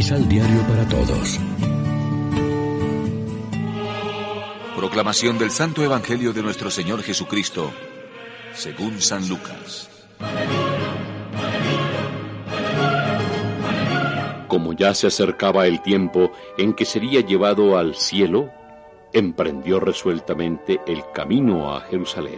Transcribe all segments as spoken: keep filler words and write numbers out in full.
Misal Diario para Todos. Proclamación del Santo Evangelio de nuestro Señor Jesucristo, según San Lucas. Como ya se acercaba el tiempo en que sería llevado al cielo, emprendió resueltamente el camino a Jerusalén.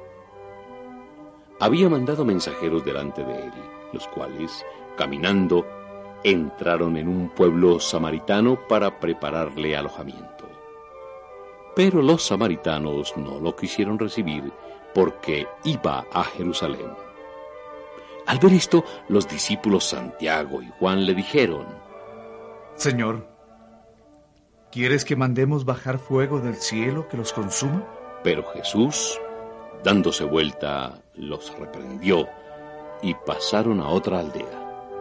Había mandado mensajeros delante de él, los cuales, caminando, entraron en un pueblo samaritano para prepararle alojamiento. Pero los samaritanos no lo quisieron recibir porque iba a Jerusalén. Al ver esto, los discípulos Santiago y Juan le dijeron: Señor, ¿quieres que mandemos bajar fuego del cielo que los consuma? Pero Jesús, dándose vuelta, los reprendió y pasaron a otra aldea.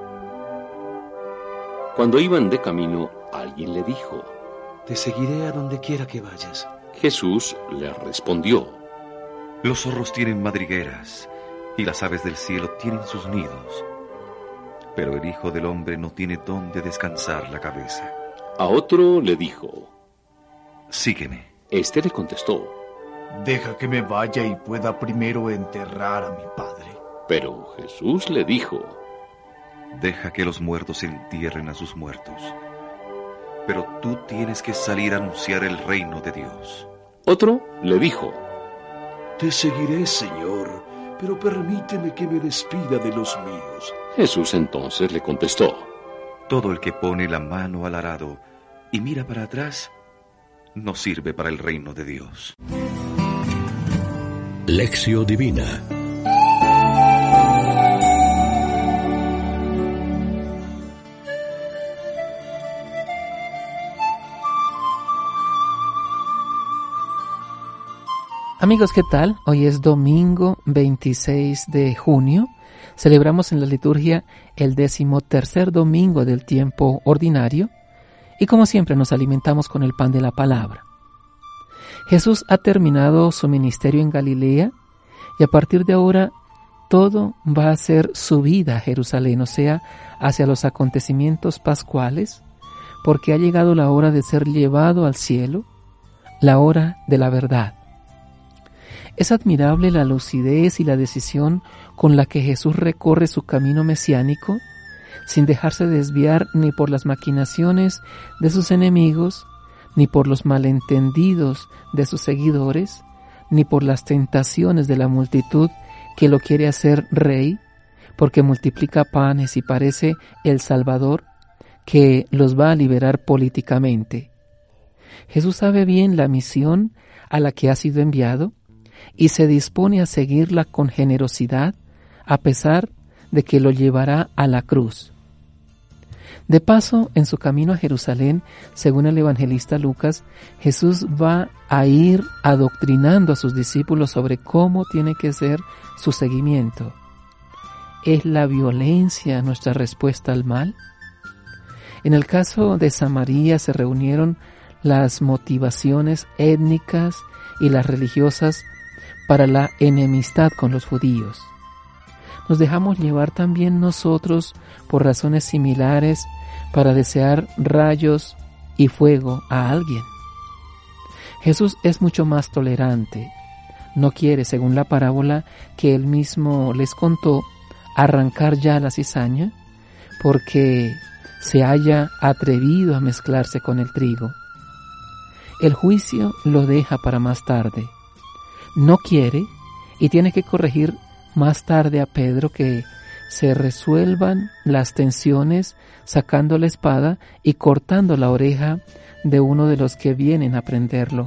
Cuando iban de camino, alguien le dijo: Te seguiré a donde quiera que vayas. Jesús le respondió: Los zorros tienen madrigueras y las aves del cielo tienen sus nidos, pero el Hijo del Hombre no tiene dónde descansar la cabeza. A otro le dijo: Sígueme. Este le contestó: Deja que me vaya y pueda primero enterrar a mi padre. Pero Jesús le dijo: Deja que los muertos entierren a sus muertos, pero tú tienes que salir a anunciar el reino de Dios. Otro le dijo: Te seguiré, Señor, pero permíteme que me despida de los míos. Jesús entonces le contestó: Todo el que pone la mano al arado y mira para atrás, no sirve para el reino de Dios. Lección Divina. Amigos, ¿qué tal? Hoy es domingo veintiséis de junio. Celebramos en la liturgia el decimotercer domingo del tiempo ordinario y como siempre nos alimentamos con el pan de la palabra. Jesús ha terminado su ministerio en Galilea y a partir de ahora todo va a ser subida a Jerusalén, o sea, hacia los acontecimientos pascuales, porque ha llegado la hora de ser llevado al cielo, la hora de la verdad. Es admirable la lucidez y la decisión con la que Jesús recorre su camino mesiánico, sin dejarse desviar ni por las maquinaciones de sus enemigos, ni por los malentendidos de sus seguidores, ni por las tentaciones de la multitud que lo quiere hacer rey, porque multiplica panes y parece el Salvador que los va a liberar políticamente. Jesús sabe bien la misión a la que ha sido enviado y se dispone a seguirla con generosidad, a pesar de que lo llevará a la cruz. De paso, en su camino a Jerusalén, según el evangelista Lucas, Jesús va a ir adoctrinando a sus discípulos sobre cómo tiene que ser su seguimiento. ¿Es la violencia nuestra respuesta al mal? En el caso de Samaria se reunieron las motivaciones étnicas y las religiosas para la enemistad con los judíos. Nos dejamos llevar también nosotros por razones similares para desear rayos y fuego a alguien. Jesús es mucho más tolerante. No quiere, según la parábola que él mismo les contó, arrancar ya la cizaña porque se haya atrevido a mezclarse con el trigo. El juicio lo deja para más tarde. No quiere y tiene que corregir más tarde a Pedro que se resuelvan las tensiones sacando la espada y cortando la oreja de uno de los que vienen a prenderlo.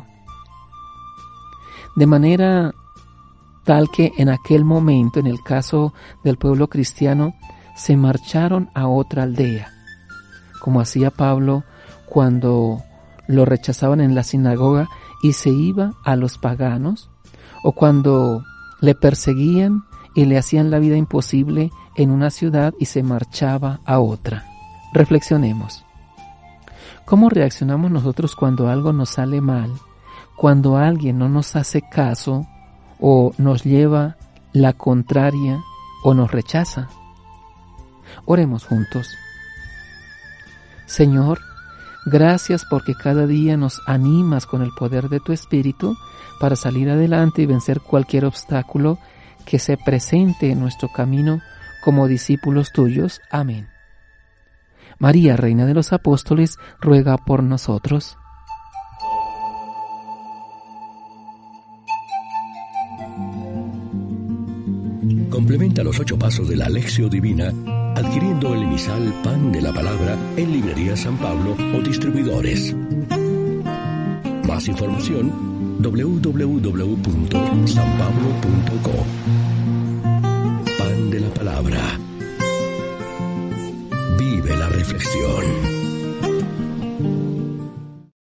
De manera tal que en aquel momento, en el caso del pueblo cristiano, se marcharon a otra aldea, como hacía Pablo cuando lo rechazaban en la sinagoga y se iba a los paganos, o cuando le perseguían y le hacían la vida imposible en una ciudad y se marchaba a otra. Reflexionemos. ¿Cómo reaccionamos nosotros cuando algo nos sale mal, cuando alguien no nos hace caso o nos lleva la contraria o nos rechaza? Oremos juntos. Señor, gracias porque cada día nos animas con el poder de tu Espíritu para salir adelante y vencer cualquier obstáculo que se presente en nuestro camino como discípulos tuyos. Amén. María, Reina de los Apóstoles, ruega por nosotros. Complementa los ocho pasos de la Alexio Divina adquiriendo el emisal Pan de la Palabra en Librería San Pablo o distribuidores. Más información doble u doble u doble u punto san pablo punto co. Pan de la Palabra. Vive la reflexión.